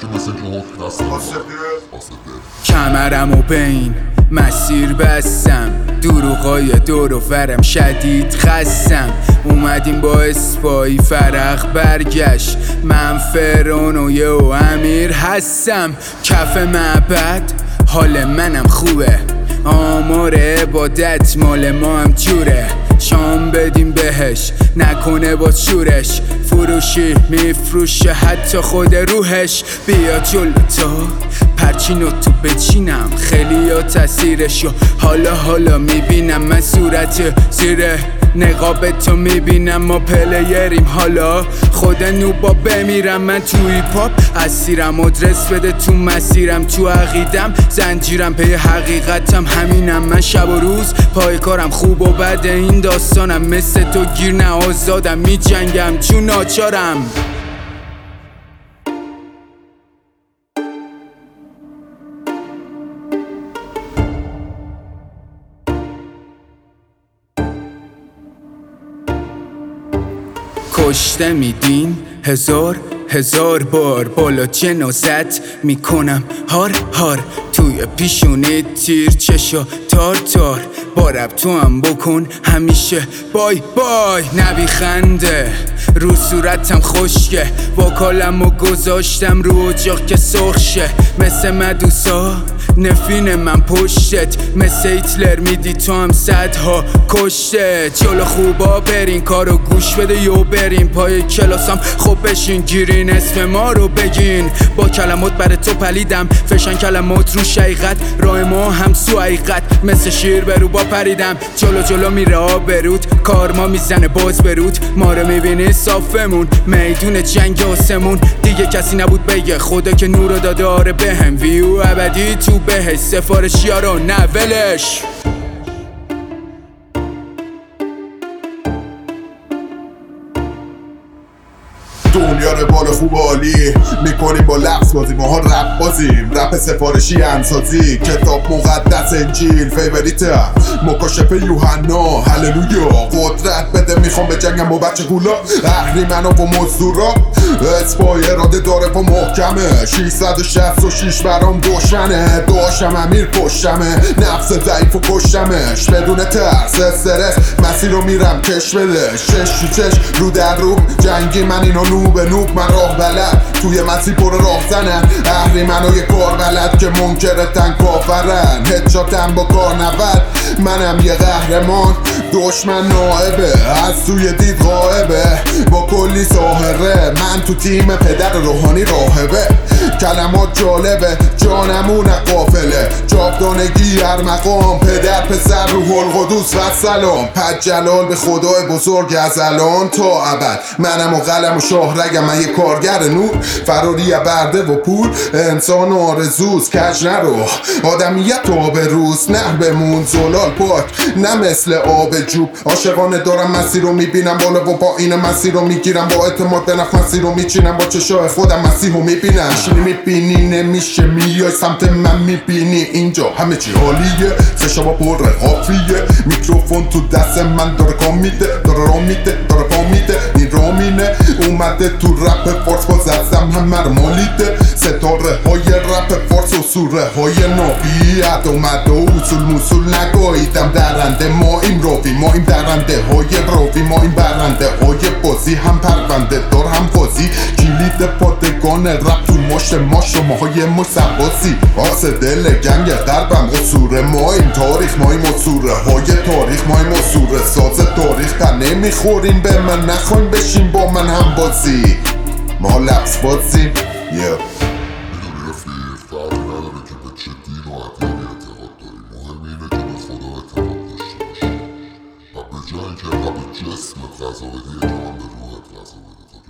که مثل جهد دست کمرم و بین مسیر بستم، دروغای دور و فرم شدید خستم. اومدیم با اسپایی فرق برگشت، من فرعون و یه و امیر هستم. کف معبد حال منم خوبه، آمار عبادت مال ما هم جوره. شام بدیم بهش نکنه با شورش، فروشی میفروشه حتی خود روحش. بیا جلو تا پرچینو تو بچینم، خیلی یا تاثیرشو حالا میبینم. من صورت زیره نقاب تو میبینم، ما پلیریم حالا خود نوبا بمیرم. من تو هیپاپ اسیرم، آدرس بده تو مسیرم، تو عقیدم زنجیرم، پی حقیقتم همینم. من شب و روز پای کارم، خوب و بد این داستانم، مثل تو گیر نه آزادم، میجنگم چون ناچارم. کشته میدین هزار بار، بالا جنازت میکنم هار توی پیشونه تیر چشا تار با رب تو هم بکن همیشه بای نبی خنده رو صورتم خشکه، واکالم و گذاشتم رو اجاق که سرخ شه. مثل مدوسا نفین من پشتت، مثل هیتلر میدی تو هم صدها کشته. جلو خوبا برین کارو گوش بده یو برین پای کلاسم، خب بشین گیرین اسم ما رو بگین. با کلمات بر تو پلیدم، فشن کلمات رو شیقت، راه ما هم سو حقیقت. مثل شیر برو با پریدم، جلو میره آبرود، کار ما میزنه باز برود. ما رو میبینی صافمون، میدون جنگ آسمون، دیگه کسی نبود بگه خدا که نورو داده آره بهم. ویو ابدی تو بهش، سفارشی ها رو نه ولش. دنیا رو بالا خوب عالی میکنیم با لفظ بازی، ماها رپ بازیم، رپ سفارشی انسازی، کتاب مقدس انجیل فیوریتم، مکاشفه یوحنا هللویا. قدرت بده میخوام به جنگم با بچه گولا، اهریمنا و مزدورا، اسپای اراده داره و محکمه. 666 برام دشمنه، داشتم امیر پشتمه، نفس ضعیف و کشتمش بدون ترس استرس. مسیر رو میرم کش بده، چش رو در رو جنگی، من اینو نوب من راه بلد، توی مسیر پر راه زنن. اهریمنا یه کار بلد که منکرتن کافرن، هدشاتم با کار نود. منم یه قهرمان، دشمن نائبه، از توی دید غائبه، با کلی ساحره. من تو تیم پدر روحانی راهبه، کلمات جالبه، جانمون قافله، جاودانگی هر مقام، پدر پسر روح القدس و سلام. پد جلال به خدای بزرگ از الان تا ابد، منم و قلم و شاهرگم، من یه کارگر نور، فراری برده و پول، انسان آرزوست کج نرو، آدمیت آبروست، نه بمون زلال پاک نه مثل آب جوب. عاشقانه دارم مسیر رو میبینم بالا و پایین، مسیر رو میگیرم با اعتماد به نفس، مسیر رو میچینم با چشای خودم، مسیح رو میبینم. میشینی میبینی نمیشه میای سمت من، میبینی اینجا همه چی حالیه، خشابا پر قافیه، میکروفون تو دست من داره کام میده، داره راه میده، داره پا میده، این رامینه اومده تو رپ فارس، باز ازم همه رو مالیده. ستاره های رپ فارس و سوره های نابیت اومد و اصول موصول نگاهیدم، درنده ما این راوی، ما این درنده های راوی، ما این برنده های بازی، هم پرونده دار هم بازی، کلید پادگان رپ تو ما شماهای ما سباسی. آس دل گنگ غربم قصور ما این تاریخ، ما این مصوره های تاریخ، ما این مصوره ساز تاریخ. تا نمیخورین به من نخواین بشین با من هم بازی، ما لبس بازیم. میدونی رفیق فرقی نداره که به چه دین و ادیانی اعتقاد داری، مهم اینه که به خدا اعتماد داشته باشی و به جای اینکه انقدر به جسمت غذا بدی، یکم هم به روحت غذا بده.